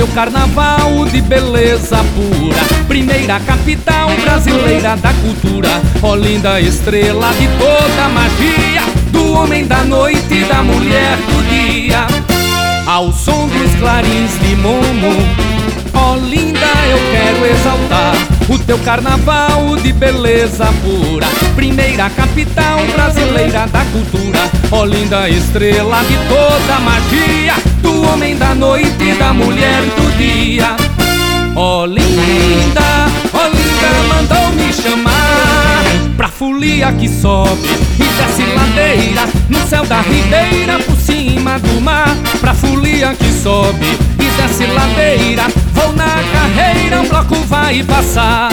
teu carnaval de beleza pura. Primeira capital brasileira da cultura. Olinda, estrela de toda a magia, do homem da noite e da mulher do dia. Ao som dos clarins de Momo, Olinda, eu quero exaltar o teu carnaval de beleza pura. Primeira capital brasileira da cultura. Olinda, estrela de toda a magia, do homem da noite e da mulher do dia. Olinda, Olinda mandou me chamar pra folia que sobe e desce ladeira, no céu da ribeira, por cima do mar. Pra folia que sobe e desce ladeira, vou na carreira, um bloco vai passar.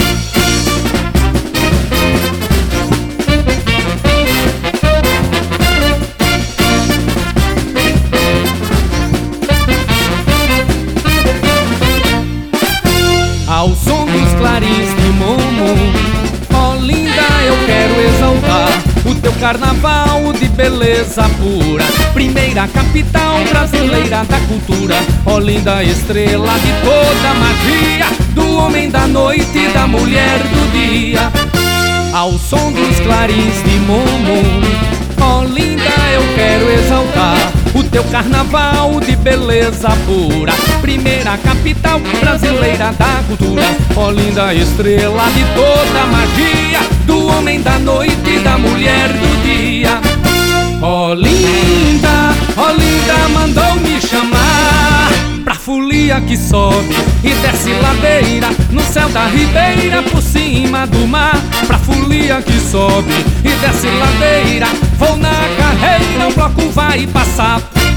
Ao som dos clarins de Momo, Olinda, eu quero exaltar o teu carnaval de beleza pura. Primeira capital brasileira da cultura. Olinda, estrela de toda a magia, do homem da noite e da mulher do dia. Ao som dos clarins de Momo, Olinda, eu quero exaltar o teu carnaval de beleza pura. Primeira capital brasileira da cultura. Olinda, estrela de toda a magia, do homem da noite e da mulher do dia. Olinda, Olinda mandou me chamar pra folia que sobe e desce ladeira, no céu da ribeira, por cima do mar. Pra folia que sobe e desce ladeira, vou na carreira, um bloco vai passar.